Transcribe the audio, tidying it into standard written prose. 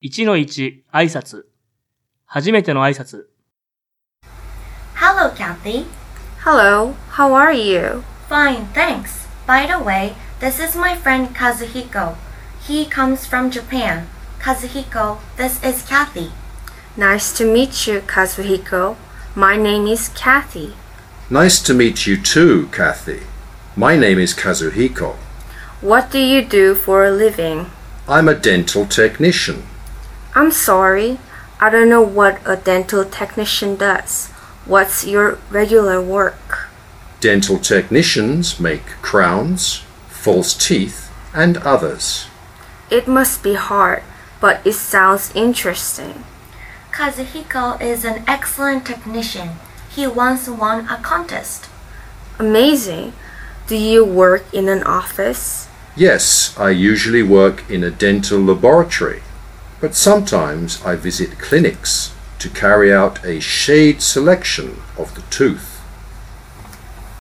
1-1 挨拶初めての挨拶 Hello, Kathy. Hello, how are you? Fine, thanks. By the way, this is my friend Kazuhiko. He comes from Japan. Kazuhiko, this is Kathy. Nice to meet you, Kazuhiko. My name is Kathy. Nice to meet you too, Kathy. My name is Kazuhiko. What do you do for a living? I'm a dental technician. I'm sorry, I don't know what a dental technician does. What's your regular work? Dental technicians make crowns, false teeth, and others. It must be hard, but it sounds interesting. Kazuhiko is an excellent technician. He once won a contest. Amazing. Do you work in an office? Yes, I usually work in a dental laboratory, but sometimes I visit clinics to carry out a shade selection of the tooth.